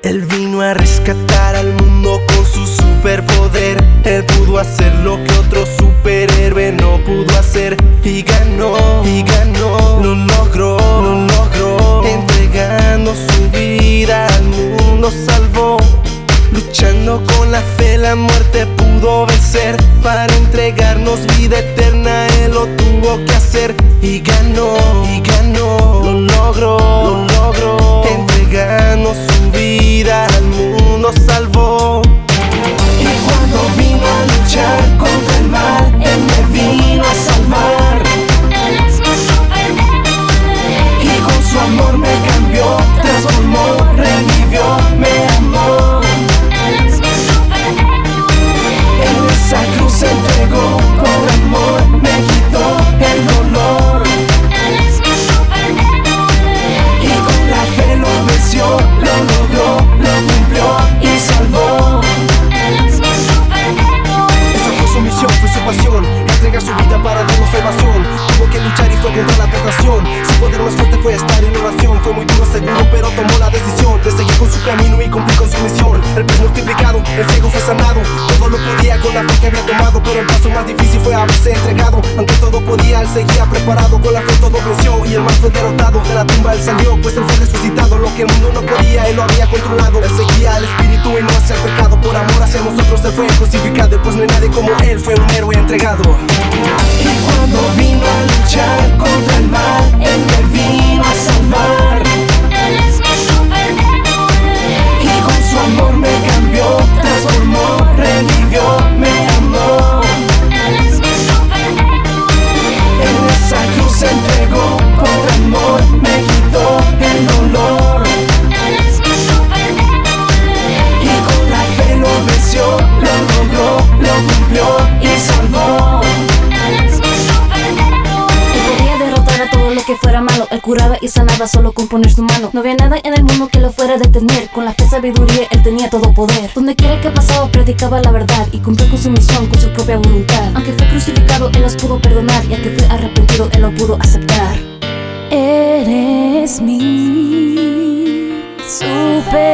Él vino a rescatar al mundo con su superpoder. Él pudo hacer lo que otro superhéroe no pudo hacer. Y ganó, lo logró, entregando su vida al mundo salvó. Luchando con la fe, la muerte pudo vencer. Para entregarnos vida eterna, Él lo tuvo que hacer. Y ganó, lo logró, entregando su vida al mundo salvó. Y cuando vino a luchar contra el mal, Él me vino a salvar. Y con su amor me cambió, transformó, revivió, me amó. En esa cruz se entregó, por amor me quitó el dolor. Y con la fe lo venció, lo logró, lo cumplió y salvó. Esa fue su misión, fue su pasión, entregar su vida para darnos salvación. Tuvo que luchar y fue contra la tentación. Su poder más fuerte fue estar en oración. Fue muy duro seguro, pero tomó la decisión de seguir con su camino y cumplir con su misión. El pez multiplicado, el ciego fue sanado. Todo lo podía con la fe que había tomado, pero el paso más difícil fue haberse entregado. Aunque todo podía, él seguía preparado. Con la fe todo venció y el mal fue derrotado. De la tumba él salió, pues él fue resucitado. Lo que el mundo no podía, él lo había controlado. Él seguía al espíritu y no hacia el pecado. Por amor hacia nosotros él fue crucificado. Pues no hay nadie como él, fue un héroe entregado. Y cuando vino a luchar contra el mal, Él me vino a salvar. Y con su amor me cambió, transformó, revivió, me amó. En esa cruz se entregó, por amor me quitó el dolor. Y con la fe lo venció, lo logró, lo cumplió y salvó. Que fuera malo, él curaba y sanaba solo con poner su mano. No había nada en el mundo que lo fuera a detener. Con la fe, sabiduría, él tenía todo poder. Donde quiera que pasaba, predicaba la verdad y cumplió con su misión, con su propia voluntad. Aunque fue crucificado, él los pudo perdonar, y aunque fue arrepentido, él lo pudo aceptar. Eres mi super